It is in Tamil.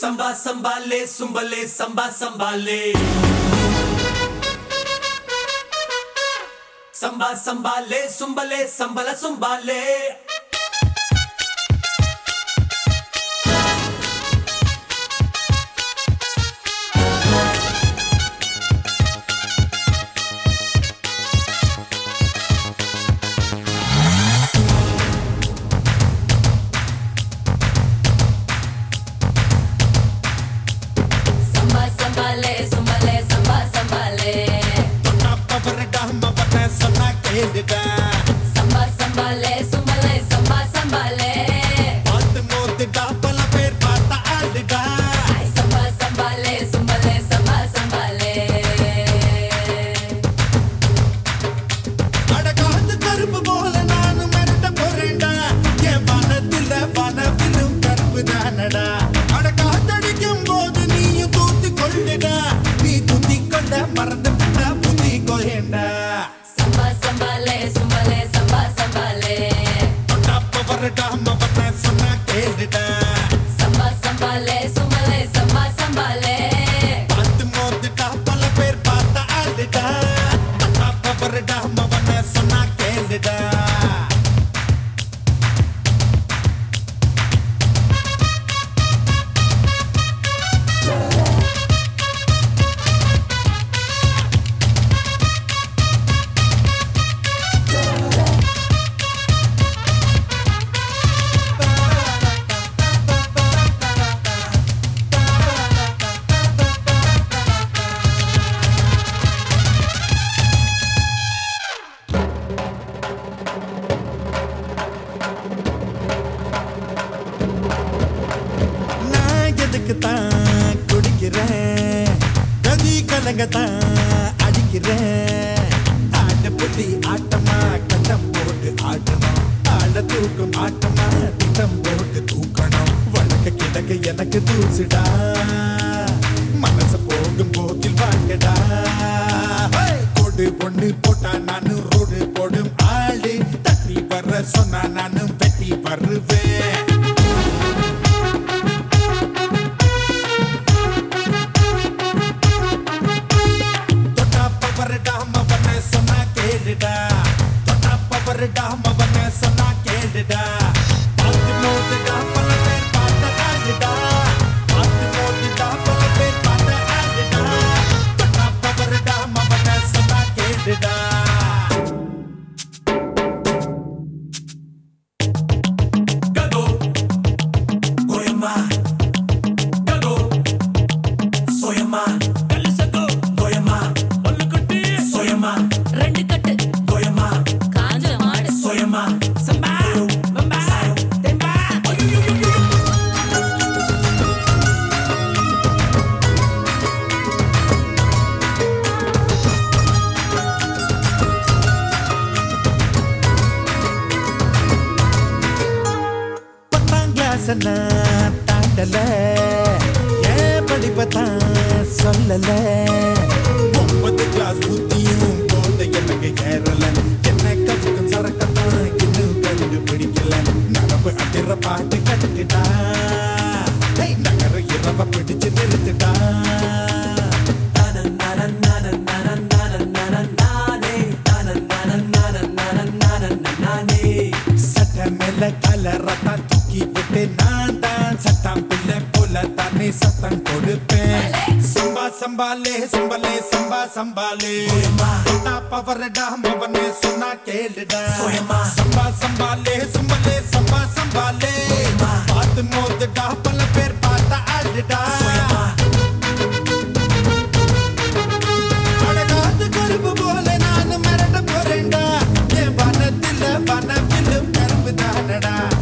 Samba sambale sumbale samba sambale Samba sambale sumbale sambala sumbale Samba sambale sumbale samba sambale பாத்து மோதுடா பல பேர் பார்த்த ஆளுடா samba sambale sumbale samba sambale அடகாத்து கருப்பு போல நானும் மிரட்ட போறேன்டா என் வனத்துல வனவிலும் கருப்பு தானடா அடகாத்தடிக்கும் போது நீயும் தூத்தி கொள்ளுடா நீ தூத்தி கொண்ட மறந்து விட்டா புத்தி கொயேண்டா samba sambale sumbale samba sambale அப்ப வரடா மவன சொன்னா கேளுடா samba sambale sumbale samba sambale பாத்து மோதுடா பல பேர் பார்த்த ஆளுடா அப்ப வரடா மவன சொன்னா கேளுடா தான் குடிக்கிறேன் கதி கலங்கத்தான் அடிக்கிறேன் ஆட்ட புள்ளி ஆட்டமா கட்டம் போட்டு ஆட்டணும் ஆட தூக்கும் ஆட்டமா திட்டம் போட்டு தூக்கணும் வழக்க கிடக்க எனக்கு தூசுடா மனச போகும் போக்கில் வாங்கடா கொடு பொண்ணு போட்டா நானு ரோடு போடும் ஆளு தட்டி வர சொன்னா நானும் வெட்டி வருவேன் சொன்னா கேளுடா சொன்னா கேளுடா பார்த்து மோதுடா பல பேர் பார்த்த ஆளுடா பார்த்து மோதுடா பல பேர் பார்த்த ஆளுடா பவரடா மவன சொன்னா கேளுடா Gado Goyama Gado Soyama Kalisago Goyama Ollukutti Soyama ரெண்டு கட்டு Goyama காஞ்ச மாடு Soyama சம்பா பம்பா தெம்பா பத்தாம் கிளாஸ் நான் தாண்டல ஏன் படிப்பத்தான் சொல்லல 9 கிளாஸ் புத்தியும் போத எனக்கு ஏறல என்ன கவுக்கும் சரக்கத்தான் இன்னும் கண்டுபிடிக்கல நரம்பு அதிர பாட்டு கட்டுடா நகர இரவ பிடிச்சு நிறுத்துடா சட்டம் மேல கலரத்தான் தூக்கி விட்டு நான் தான் சட்டம் பிள்ளை போல தானே சத்தம் கொடுப்பேன் சம்பா சம்பாலே சம்பலே சம்பா சம்பாலே பவரடா மவனே சொன்னா கேளுடா சம்பா சம்பாலே சம்பலே சம்பா சம்பாலே பார்த்து மோதுடா பல பேர் பார்த்த ஆளுடா அடகாத்து கருப்பு போல நானும் மிரட்ட போறேன்டா என் வனத்துல வனவிலும் கருப்பு தானடா